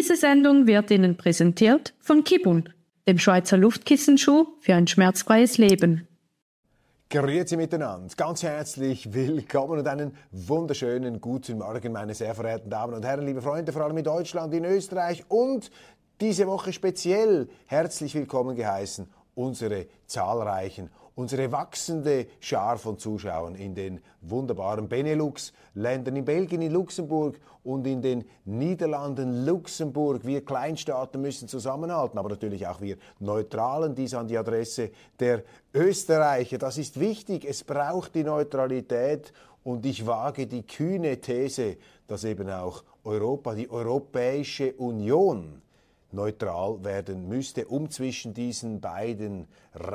Diese Sendung wird Ihnen präsentiert von Kibun, dem Schweizer Luftkissenschuh für ein schmerzfreies Leben. Grüezi miteinander, ganz herzlich willkommen und einen wunderschönen guten Morgen, meine sehr verehrten Damen und Herren, liebe Freunde, vor allem in Deutschland, in Österreich und diese Woche speziell herzlich willkommen geheißen unsere zahlreichen, unsere wachsende Schar von Zuschauern in den wunderbaren Benelux-Ländern, in Belgien, in Luxemburg und in den Niederlanden. Luxemburg, wir Kleinstaaten müssen zusammenhalten, aber natürlich auch wir Neutralen, dies an die Adresse der Österreicher. Das ist wichtig, es braucht die Neutralität und ich wage die kühne These, dass eben auch Europa, die Europäische Union, neutral werden müsste, um zwischen diesen beiden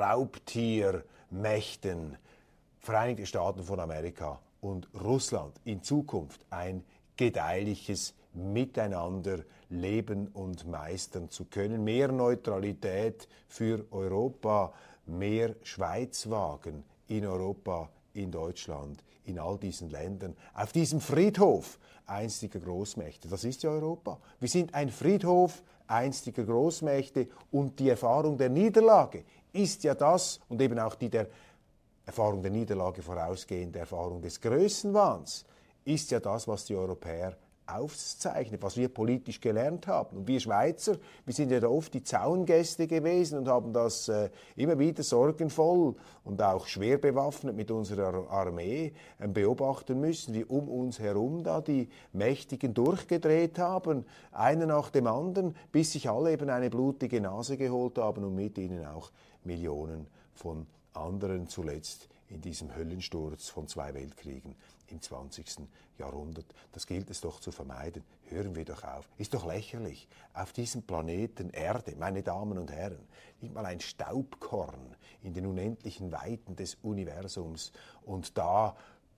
Raubtiermächten, Vereinigte Staaten von Amerika und Russland, in Zukunft ein gedeihliches Miteinander leben und meistern zu können. Mehr Neutralität für Europa, mehr Schweiz wagen in Europa, in Deutschland, in all diesen Ländern, auf diesem Friedhof einstiger Großmächte. Das ist ja Europa. Wir sind ein Friedhof einstiger Großmächte und die Erfahrung der Niederlage ist ja das, und eben auch die der Erfahrung der Niederlage vorausgehende Erfahrung des Größenwahns, ist ja das, was die Europäer auszeichnet, was wir politisch gelernt haben. Und wir Schweizer, wir sind ja da oft die Zaungäste gewesen und haben das immer wieder sorgenvoll und auch schwer bewaffnet mit unserer Armee beobachten müssen, wie um uns herum da die Mächtigen durchgedreht haben, einer nach dem anderen, bis sich alle eben eine blutige Nase geholt haben und mit ihnen auch Millionen von anderen, zuletzt in diesem Höllensturz von 2 Weltkriegen im 20. Jahrhundert. Das gilt es doch zu vermeiden. Hören wir doch auf. Ist doch lächerlich. Auf diesem Planeten Erde, meine Damen und Herren, nicht mal ein Staubkorn in den unendlichen Weiten des Universums. Und da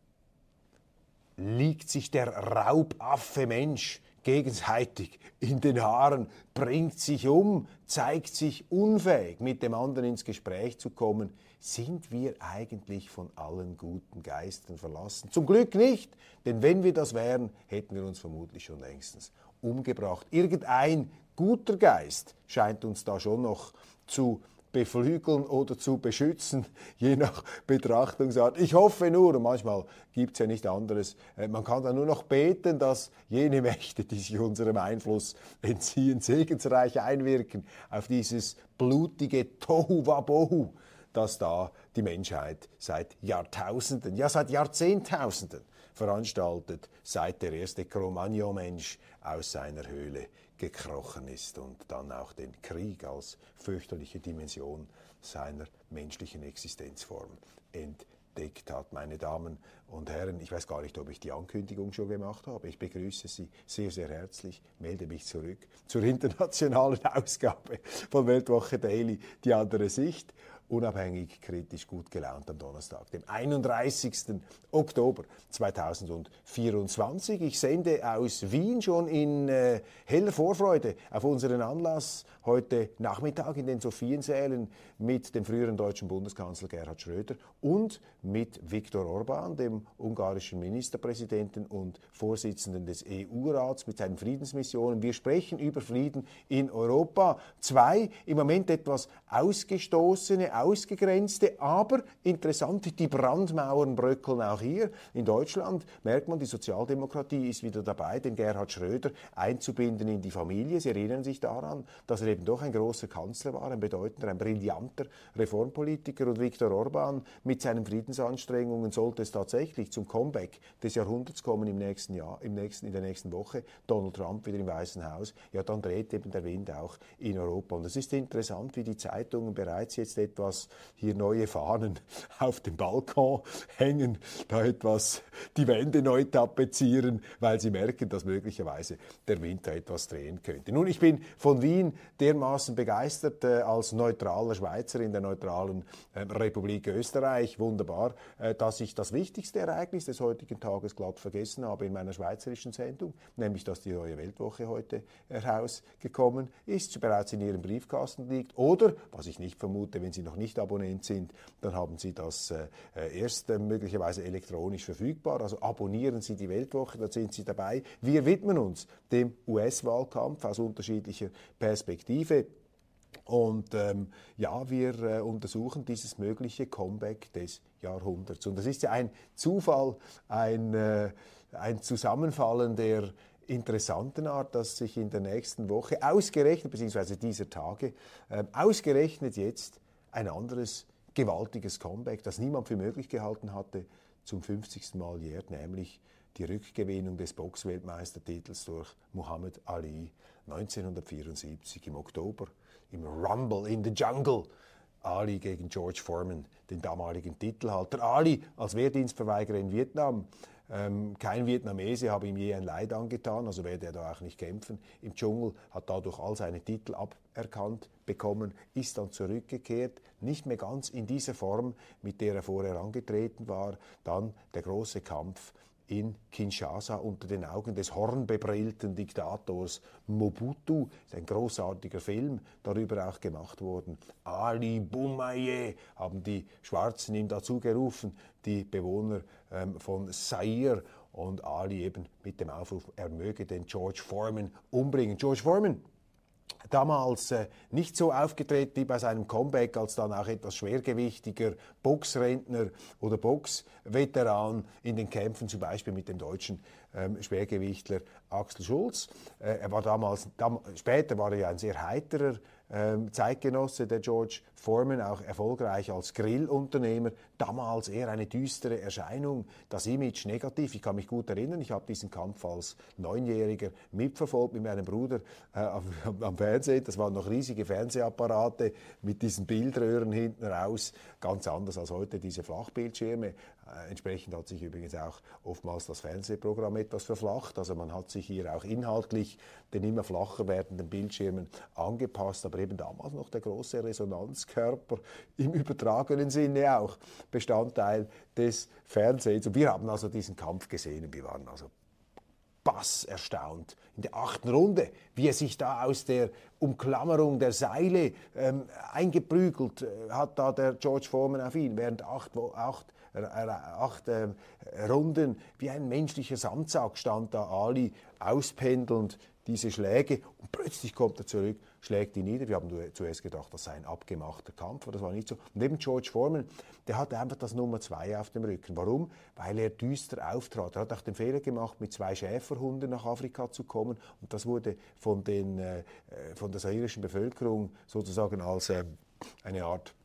liegt sich der Raubaffe Mensch gegenseitig in den Haaren, bringt sich um, zeigt sich unfähig, mit dem anderen ins Gespräch zu kommen. Sind wir eigentlich von allen guten Geistern verlassen? Zum Glück nicht, denn wenn wir das wären, hätten wir uns vermutlich schon längstens umgebracht. Irgendein guter Geist scheint uns da schon noch zu beflügeln oder zu beschützen, je nach Betrachtungsart. Ich hoffe nur, und manchmal gibt es ja nicht anderes, man kann da nur noch beten, dass jene Mächte, die sich unserem Einfluss entziehen, segensreich einwirken auf dieses blutige Tohuwabohu, das da die Menschheit seit Jahrtausenden, ja seit Jahrzehntausenden veranstaltet, seit der erste Cro-Magnon-Mensch aus seiner Höhle gekrochen ist und dann auch den Krieg als fürchterliche Dimension seiner menschlichen Existenzform entdeckt hat. Meine Damen und Herren, ich weiß gar nicht, ob ich die Ankündigung schon gemacht habe. Ich begrüße Sie sehr, sehr herzlich, melde mich zurück zur internationalen Ausgabe von Weltwoche Daily, die andere Sicht. Unabhängig, kritisch, gut gelaunt am Donnerstag, dem 31. Oktober 2024. Ich sende aus Wien schon in heller Vorfreude auf unseren Anlass heute Nachmittag in den Sophiensälen mit dem früheren deutschen Bundeskanzler Gerhard Schröder und mit Viktor Orbán, dem ungarischen Ministerpräsidenten und Vorsitzenden des EU-Rats, mit seinen Friedensmissionen. Wir sprechen über Frieden in Europa. 2 im Moment etwas ausgestoßene, ausgegrenzte, aber interessante, die Brandmauern bröckeln auch hier in Deutschland. Merkt man, die Sozialdemokratie ist wieder dabei, den Gerhard Schröder einzubinden in die Familie. Sie erinnern sich daran, dass er eben doch ein großer Kanzler war, ein bedeutender, ein brillanter Reformpolitiker. Und Viktor Orbán mit seinen Friedensanstrengungen sollte es tatsächlich zum Comeback des Jahrhunderts kommen im nächsten Jahr, in der nächsten Woche, Donald Trump wieder im Weißen Haus, ja, dann dreht eben der Wind auch in Europa. Und es ist interessant, wie die Zeitungen bereits jetzt etwas hier neue Fahnen auf dem Balkon hängen, da etwas die Wände neu tapezieren, weil sie merken, dass möglicherweise der Wind da etwas drehen könnte. Nun, ich bin von Wien dermaßen begeistert als neutraler Schweizer in der neutralen Republik Österreich, wunderbar, dass ich das wichtigste Ereignis des heutigen Tages glatt vergessen habe in meiner schweizerischen Sendung, nämlich dass die neue Weltwoche heute herausgekommen ist, bereits in Ihrem Briefkasten liegt oder, was ich nicht vermute, wenn Sie noch noch nicht Abonnent sind, dann haben Sie das erst möglicherweise elektronisch verfügbar. Also abonnieren Sie die Weltwoche, da sind Sie dabei. Wir widmen uns dem US-Wahlkampf aus unterschiedlicher Perspektive. Und wir untersuchen dieses mögliche Comeback des Jahrhunderts. Und das ist ja ein Zufall, ein Zusammenfallen der interessanten Art, dass sich in der nächsten Woche ausgerechnet, beziehungsweise dieser Tage, ausgerechnet jetzt ein anderes gewaltiges Comeback, das niemand für möglich gehalten hatte, zum 50. Mal jährt, nämlich die Rückgewinnung des Boxweltmeistertitels durch Muhammad Ali 1974 im Oktober, im Rumble in the Jungle. Ali gegen George Foreman, den damaligen Titelhalter. Ali als Wehrdienstverweigerer in Vietnam. Kein Vietnamese habe ihm je ein Leid angetan, also werde er da auch nicht kämpfen. Im Dschungel hat dadurch all seine Titel aberkannt bekommen, ist dann zurückgekehrt, nicht mehr ganz in dieser Form, mit der er vorher angetreten war. Dann der große Kampf in Kinshasa unter den Augen des hornbebrillten Diktators Mobutu. Ist ein großartiger Film darüber auch gemacht worden. Ali Boumaier haben die Schwarzen ihm dazu gerufen, die Bewohner von Zaire, und Ali eben mit dem Aufruf, er möge den George Foreman umbringen. George Foreman, damals nicht so aufgetreten wie bei seinem Comeback, als dann auch etwas schwergewichtiger Boxrentner oder Boxveteran in den Kämpfen, zum Beispiel mit dem deutschen Schwergewichtler Axel Schulz. Er war später war er ja ein sehr heiterer Zeitgenosse, der George Foreman, auch erfolgreich als Grillunternehmer. Damals eher eine düstere Erscheinung, das Image negativ. Ich kann mich gut erinnern, ich habe diesen Kampf als 9-Jähriger mitverfolgt mit meinem Bruder am Fernsehen. Das waren noch riesige Fernsehapparate mit diesen Bildröhren hinten raus. Ganz anders als heute diese Flachbildschirme. Entsprechend hat sich übrigens auch oftmals das Fernsehprogramm etwas verflacht. Also man hat sich hier auch inhaltlich den immer flacher werdenden Bildschirmen angepasst. Aber eben damals noch der große Resonanzkörper im übertragenen Sinne auch Bestandteil des Fernsehens. Und wir haben also diesen Kampf gesehen und wir waren also erstaunt in der 8. Runde, wie er sich da aus der Umklammerung der Seile eingeprügelt hat, da der George Foreman auf ihn, während 8 Runden wie ein menschlicher Sandsack stand da Ali auspendelnd diese Schläge, und plötzlich kommt er zurück, schlägt ihn nieder. Wir haben zuerst gedacht, das sei ein abgemachter Kampf, aber das war nicht so. Und eben George Foreman, der hatte einfach das Nummer 2 auf dem Rücken. Warum? Weil er düster auftrat. Er hat auch den Fehler gemacht, mit 2 Schäferhunden nach Afrika zu kommen, und das wurde von der zairischen Bevölkerung sozusagen als eine Art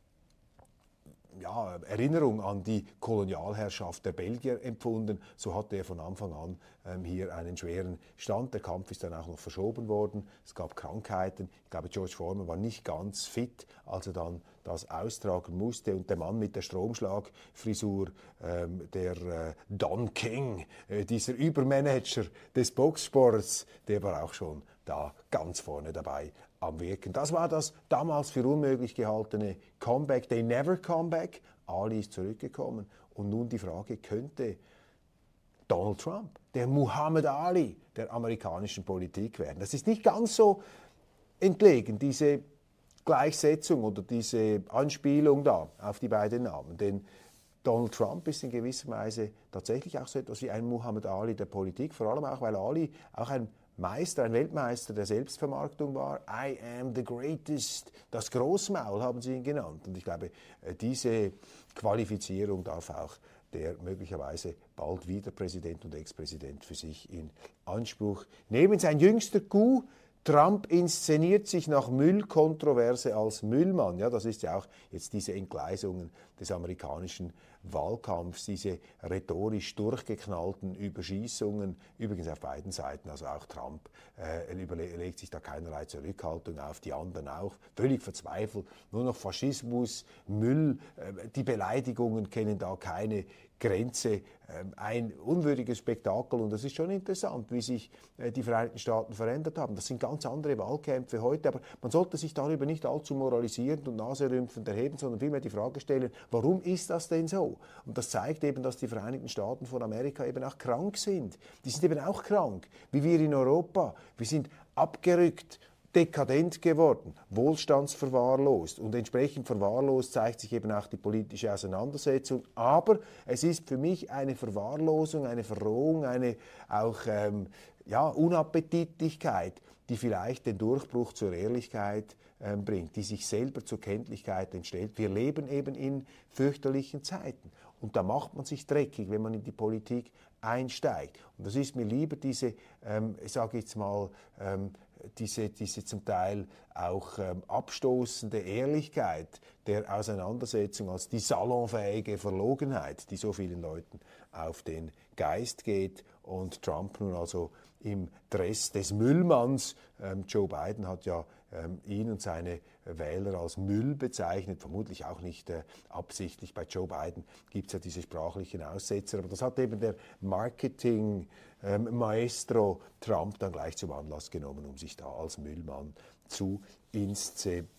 Erinnerung an die Kolonialherrschaft der Belgier empfunden. So hatte er von Anfang an hier einen schweren Stand. Der Kampf ist dann auch noch verschoben worden. Es gab Krankheiten. Ich glaube, George Foreman war nicht ganz fit, als er dann das austragen musste. Und der Mann mit der Stromschlagfrisur, der Don King, dieser Übermanager des Boxsports, der war auch schon da ganz vorne dabei am Wirken. Das war das damals für unmöglich gehaltene Comeback. They never come back. Ali ist zurückgekommen. Und nun die Frage, könnte Donald Trump, der Muhammad Ali der amerikanischen Politik werden? Das ist nicht ganz so entlegen, diese Gleichsetzung oder diese Anspielung da auf die beiden Namen. Denn Donald Trump ist in gewisser Weise tatsächlich auch so etwas wie ein Muhammad Ali der Politik, vor allem auch, weil Ali auch ein Weltmeister der Selbstvermarktung war. I am the greatest. Das Großmaul haben sie ihn genannt. Und ich glaube, diese Qualifizierung darf auch der möglicherweise bald wieder Präsident und Ex-Präsident für sich in Anspruch nehmen. Sein jüngster Coup: Trump inszeniert sich nach Müllkontroverse als Müllmann. Ja, das ist ja auch jetzt diese Entgleisungen des amerikanischen Wahlkampfs, diese rhetorisch durchgeknallten Überschießungen, übrigens auf beiden Seiten, also auch Trump legt sich da keinerlei Zurückhaltung auf, die anderen auch, völlig verzweifelt, nur noch Faschismus, Müll, die Beleidigungen kennen da keine Grenze, ein unwürdiges Spektakel. Und das ist schon interessant, wie sich die Vereinigten Staaten verändert haben. Das sind ganz andere Wahlkämpfe heute, aber man sollte sich darüber nicht allzu moralisierend und naserümpfend erheben, sondern vielmehr die Frage stellen, warum ist das denn so? Und das zeigt eben, dass die Vereinigten Staaten von Amerika eben auch krank sind. Die sind eben auch krank, wie wir in Europa. Wir sind abgerückt dekadent geworden, wohlstandsverwahrlost, und entsprechend verwahrlost zeigt sich eben auch die politische Auseinandersetzung. Aber es ist für mich eine Verwahrlosung, eine Verrohung, eine auch Unappetitlichkeit, die vielleicht den Durchbruch zur Ehrlichkeit bringt, die sich selber zur Kenntlichkeit entstellt. Wir leben eben in fürchterlichen Zeiten. Und da macht man sich dreckig, wenn man in die Politik einsteigt. Und das ist mir lieber diese, ich sage jetzt mal, diese zum Teil auch abstoßende Ehrlichkeit der Auseinandersetzung als die salonfähige Verlogenheit, die so vielen Leuten auf den Geist geht. Und Trump nun also im Dress des Müllmanns. Joe Biden hat ja ihn und seine Wähler als Müll bezeichnet, vermutlich auch nicht absichtlich. Bei Joe Biden gibt es ja diese sprachlichen Aussetzer, aber das hat eben der Marketing-Maestro Trump dann gleich zum Anlass genommen, um sich da als Müllmann zu inszenieren.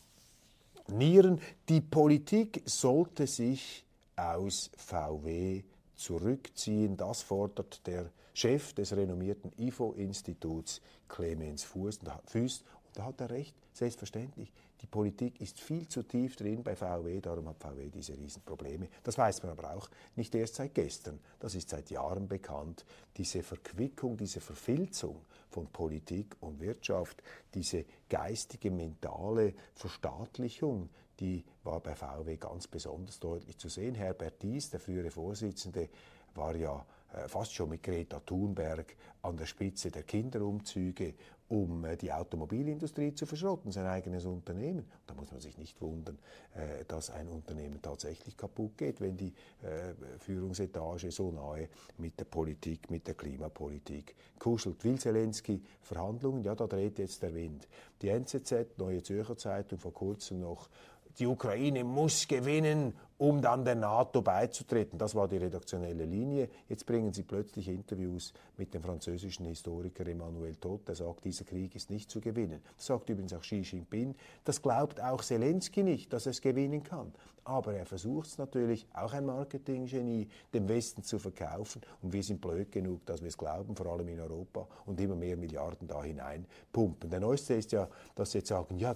Die Politik sollte sich aus VW zurückziehen. Das fordert der Chef des renommierten IFO-Instituts, Clemens Fuest. Und da hat er recht, selbstverständlich. Die Politik ist viel zu tief drin bei VW, darum hat VW diese Riesenprobleme. Das weiß man aber auch nicht erst seit gestern. Das ist seit Jahren bekannt. Diese Verquickung, diese Verfilzung von Politik und Wirtschaft, diese geistige, mentale Verstaatlichung, die war bei VW ganz besonders deutlich zu sehen. Herbert Diess, der frühere Vorsitzende, war ja fast schon mit Greta Thunberg an der Spitze der Kinderumzüge, um die Automobilindustrie zu verschrotten, sein eigenes Unternehmen. Da muss man sich nicht wundern, dass ein Unternehmen tatsächlich kaputt geht, wenn die Führungsetage so nahe mit der Politik, mit der Klimapolitik kuschelt. Will Zelensky Verhandlungen? Ja, da dreht jetzt der Wind. Die NZZ, Neue Zürcher Zeitung, vor kurzem noch: Die Ukraine muss gewinnen, um dann der NATO beizutreten. Das war die redaktionelle Linie. Jetzt bringen sie plötzlich Interviews mit dem französischen Historiker Emmanuel Todt. Der sagt, dieser Krieg ist nicht zu gewinnen. Das sagt übrigens auch Xi Jinping. Das glaubt auch Zelensky nicht, dass er es gewinnen kann. Aber er versucht es natürlich, auch ein Marketinggenie, dem Westen zu verkaufen. Und wir sind blöd genug, dass wir es glauben, vor allem in Europa, und immer mehr Milliarden da hinein pumpen. Der Neueste ist ja, dass sie jetzt sagen, ja,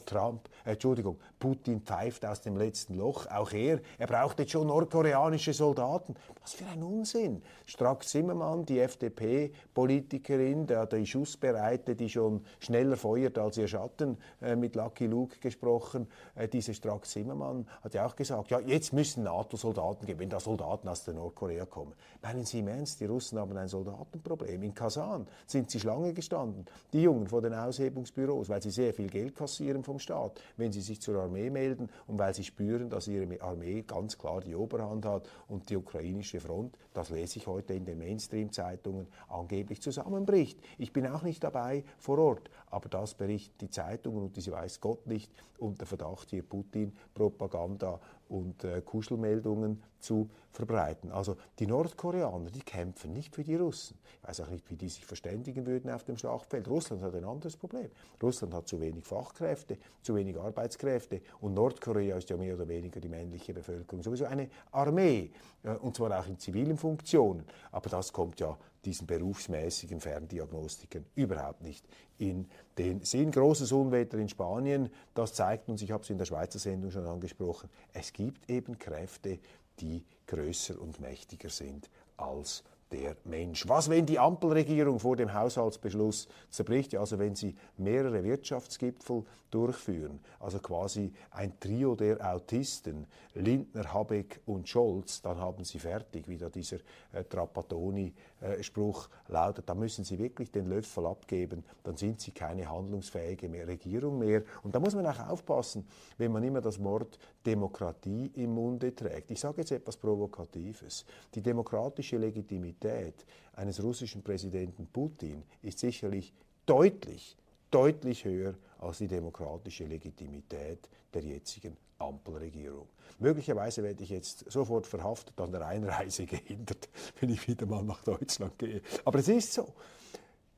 Putin pfeift aus dem letzten Loch. Auch er braucht jetzt schon nordkoreanische Soldaten. Was für ein Unsinn. Strack-Zimmermann, die FDP-Politikerin, die Schussbereite, die schon schneller feuert als ihr Schatten, mit Lucky Luke gesprochen. Diese Strack-Zimmermann hat ja auch gesagt, ja, jetzt müssen NATO-Soldaten gehen, wenn da Soldaten aus der Nordkorea kommen. Meinen Sie im Ernst, die Russen haben ein Soldatenproblem? In Kasan sind sie Schlange gestanden, die Jungen vor den Aushebungsbüros, weil sie sehr viel Geld kassieren vom Staat, wenn sie sich zur Armee melden und weil sie spüren, dass ihre Armee ganz klar die Oberhand hat und die ukrainische Front, das lese ich heute in den Mainstream-Zeitungen, angeblich zusammenbricht. Ich bin auch nicht dabei vor Ort, aber das berichten die Zeitungen und diese weiß Gott nicht unter Verdacht, hier Putin-Propaganda und Kuschelmeldungen zu verbreiten. Also die Nordkoreaner, die kämpfen nicht für die Russen. Ich weiß auch nicht, wie die sich verständigen würden auf dem Schlachtfeld. Russland hat ein anderes Problem. Russland hat zu wenig Fachkräfte, zu wenig Arbeitskräfte, und Nordkorea ist ja mehr oder weniger die männliche Bevölkerung. Sowieso eine Armee, und zwar auch in zivilen Funktionen. Aber das kommt ja diesen berufsmäßigen Ferndiagnostikern überhaupt nicht in den Sinn. Großes Unwetter in Spanien, das zeigt uns, ich habe es in der Schweizer Sendung schon angesprochen, es gibt eben Kräfte, die größer und mächtiger sind als der Mensch. Was, wenn die Ampelregierung vor dem Haushaltsbeschluss zerbricht? Ja, also wenn sie mehrere Wirtschaftsgipfel durchführen, also quasi ein Trio der Autisten, Lindner, Habeck und Scholz, dann haben sie fertig, wie da dieser Trapattoni-Spruch lautet. Da müssen sie wirklich den Löffel abgeben, dann sind sie keine handlungsfähige Regierung mehr. Und da muss man auch aufpassen, wenn man immer das Wort Demokratie im Munde trägt. Ich sage jetzt etwas Provokatives. Die demokratische Legitimität eines russischen Präsidenten Putin ist sicherlich deutlich höher als die demokratische Legitimität der jetzigen Ampelregierung. Möglicherweise werde ich jetzt sofort verhaftet, an der Einreise gehindert, wenn ich wieder mal nach Deutschland gehe. Aber es ist so.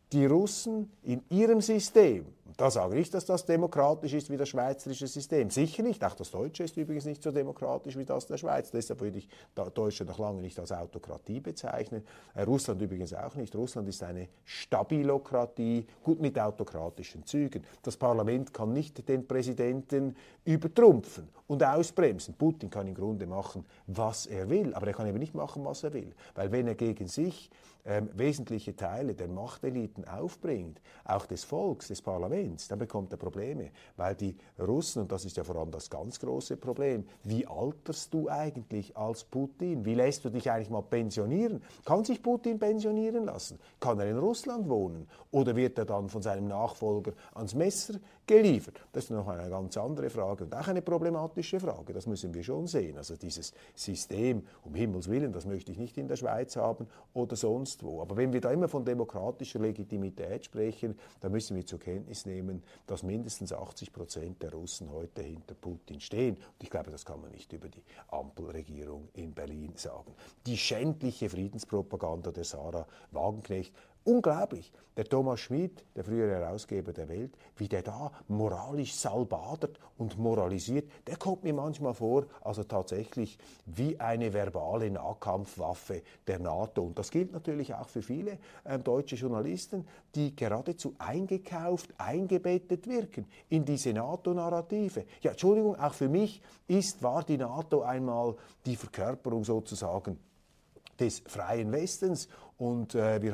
die Russen in ihrem System, da sage ich, dass das demokratisch ist wie das schweizerische System. Sicher nicht. Auch das Deutsche ist übrigens nicht so demokratisch wie das der Schweiz. Deshalb würde ich Deutschland noch lange nicht als Autokratie bezeichnen. Russland übrigens auch nicht. Russland ist eine Stabilokratie, gut mit autokratischen Zügen. Das Parlament kann nicht den Präsidenten übertrumpfen und ausbremsen. Putin kann im Grunde machen, was er will, aber er kann eben nicht machen, was er will. Weil wenn er gegen sich wesentliche Teile der Machteliten aufbringt, auch des Volks, des Parlaments, dann bekommt er Probleme, weil die Russen, und das ist ja vor allem das ganz große Problem, wie alterst du eigentlich als Putin? Wie lässt du dich eigentlich mal pensionieren? Kann sich Putin pensionieren lassen? Kann er in Russland wohnen? Oder wird er dann von seinem Nachfolger ans Messer geliefert? Das ist noch eine ganz andere Frage und auch eine problematische Frage, das müssen wir schon sehen. Also dieses System, um Himmels Willen, das möchte ich nicht in der Schweiz haben oder sonst wo. Aber wenn wir da immer von demokratischer Legitimität sprechen, dann müssen wir zur Kenntnis nehmen, dass mindestens 80% der Russen heute hinter Putin stehen. Und ich glaube, das kann man nicht über die Ampelregierung in Berlin sagen. Die schändliche Friedenspropaganda der Sarah Wagenknecht, unglaublich. Der Thomas Schmid, der frühere Herausgeber der Welt, wie der da moralisch salbadert und moralisiert, der kommt mir manchmal vor, also tatsächlich wie eine verbale Nahkampfwaffe der NATO. Und das gilt natürlich auch für viele deutsche Journalisten, die geradezu eingekauft, eingebettet wirken in diese NATO-Narrative. Ja, Entschuldigung, auch für mich war die NATO einmal die Verkörperung sozusagen des freien Westens und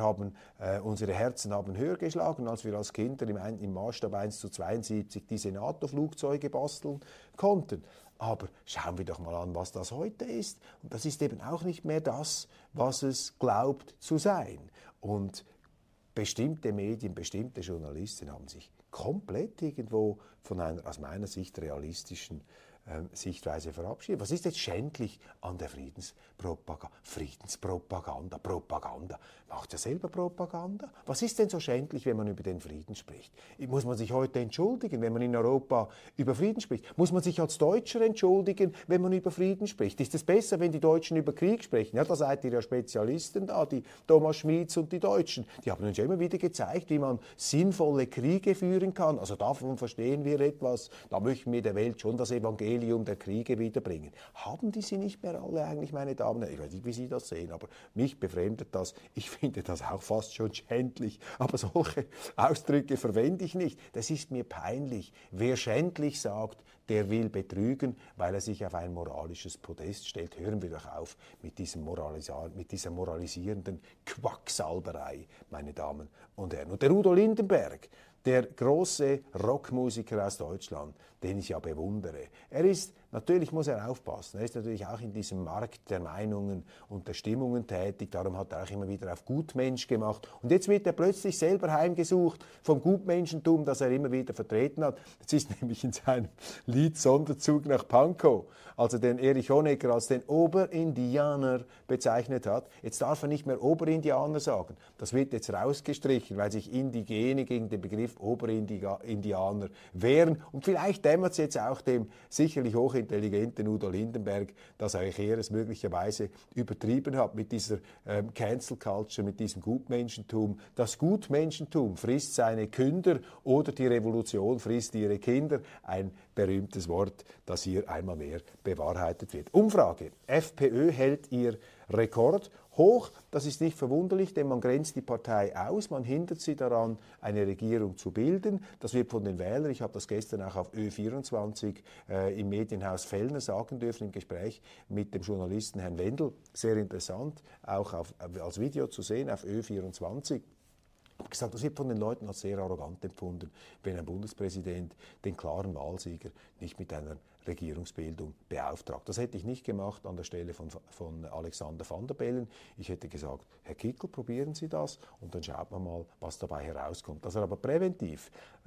unsere Herzen haben höher geschlagen, als wir als Kinder im Maßstab 1:72 diese NATO-Flugzeuge basteln konnten. Aber schauen wir doch mal an, was das heute ist. Und das ist eben auch nicht mehr das, was es glaubt zu sein. Und bestimmte Medien, bestimmte Journalisten haben sich komplett irgendwo von einer aus meiner Sicht realistischen Sichtweise verabschiedet. Was ist jetzt schändlich an der Friedenspropaganda? Friedenspropaganda, Propaganda. Macht ja selber Propaganda. Was ist denn so schändlich, wenn man über den Frieden spricht? Muss man sich heute entschuldigen, wenn man in Europa über Frieden spricht? Muss man sich als Deutscher entschuldigen, wenn man über Frieden spricht? Ist es besser, wenn die Deutschen über Krieg sprechen? Ja, da seid ihr ja Spezialisten da, die Thomas Schmids und die Deutschen. Die haben uns ja immer wieder gezeigt, wie man sinnvolle Kriege führen kann. Also davon verstehen wir etwas. Da möchten wir der Welt schon das Evangelium der Kriege wiederbringen. Haben die sie nicht mehr alle eigentlich, meine Damen und Herren? Ich weiß nicht, wie Sie das sehen, aber mich befremdet das. Ich finde das auch fast schon schändlich. Aber solche Ausdrücke verwende ich nicht. Das ist mir peinlich. Wer schändlich sagt, der will betrügen, weil er sich auf ein moralisches Podest stellt. Hören wir doch auf mit dieser moralisierenden Quacksalberei, meine Damen und Herren. Und der Udo Lindenberg, der große Rockmusiker aus Deutschland, den ich ja bewundere. Natürlich muss er aufpassen, er ist natürlich auch in diesem Markt der Meinungen und der Stimmungen tätig, darum hat er auch immer wieder auf Gutmensch gemacht. Und jetzt wird er plötzlich selber heimgesucht vom Gutmenschentum, das er immer wieder vertreten hat. Das ist nämlich in seinem Lied Sonderzug nach Pankow, als er den Erich Honecker als den Oberindianer bezeichnet hat. Jetzt darf er nicht mehr Oberindianer sagen. Das wird jetzt rausgestrichen, weil sich Indigene gegen den Begriff Oberindianer wehren. Und vielleicht dämmert es jetzt auch dem sicherlich hochintelligenten Udo Lindenberg, dass er es möglicherweise übertrieben hat mit dieser Cancel Culture, mit diesem Gutmenschentum. Das Gutmenschentum frisst seine Künder oder die Revolution frisst ihre Kinder. Ein berühmtes Wort, das hier einmal mehr bewahrheitet wird. Umfrage. FPÖ hält ihr Rekord hoch. Das ist nicht verwunderlich, denn man grenzt die Partei aus, man hindert sie daran, eine Regierung zu bilden. Das wird von den Wählern, ich habe das gestern auch auf Ö24 im Medienhaus Fellner sagen dürfen, im Gespräch mit dem Journalisten Herrn Wendel, sehr interessant, auch als Video zu sehen auf Ö24. Ich habe gesagt, das wird von den Leuten als sehr arrogant empfunden, wenn ein Bundespräsident den klaren Wahlsieger nicht mit einer Regierungsbildung beauftragt. Das hätte ich nicht gemacht an der Stelle von Alexander Van der Bellen. Ich hätte gesagt, Herr Kickl, probieren Sie das und dann schaut man mal, was dabei herauskommt. Dass er aber präventiv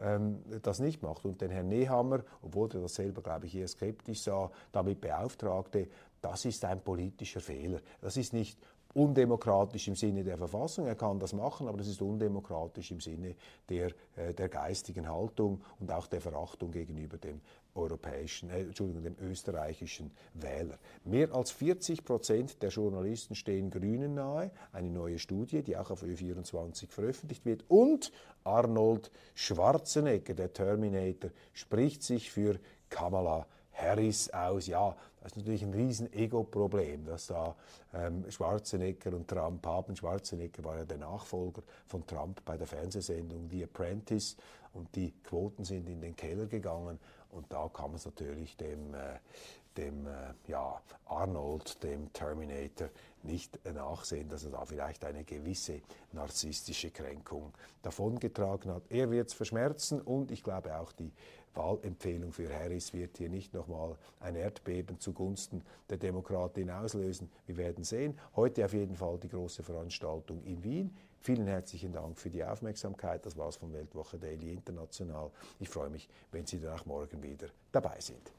das nicht macht und den Herrn Nehammer, obwohl er das selber, glaube ich, eher skeptisch sah, damit beauftragte, das ist ein politischer Fehler. Das ist nicht undemokratisch im Sinne der Verfassung, er kann das machen, aber das ist undemokratisch im Sinne der geistigen Haltung und auch der Verachtung gegenüber dem dem österreichischen Wähler. Mehr als 40% der Journalisten stehen Grünen nahe, eine neue Studie, die auch auf Ö24 veröffentlicht wird. Und Arnold Schwarzenegger, der Terminator, spricht sich für Kamala Harris aus. Ja, das ist natürlich ein riesen Ego-Problem, dass da Schwarzenegger und Trump haben. Schwarzenegger war ja der Nachfolger von Trump bei der Fernsehsendung The Apprentice und die Quoten sind in den Keller gegangen und da kann man es natürlich dem Arnold, dem Terminator, nicht nachsehen, dass er da vielleicht eine gewisse narzisstische Kränkung davongetragen hat. Er wird es verschmerzen und ich glaube auch die Wahlempfehlung für Harris wird hier nicht nochmal ein Erdbeben zugunsten der Demokratin auslösen. Wir werden sehen. Heute auf jeden Fall die große Veranstaltung in Wien. Vielen herzlichen Dank für die Aufmerksamkeit. Das war's von Weltwoche Daily International. Ich freue mich, wenn Sie dann auch morgen wieder dabei sind.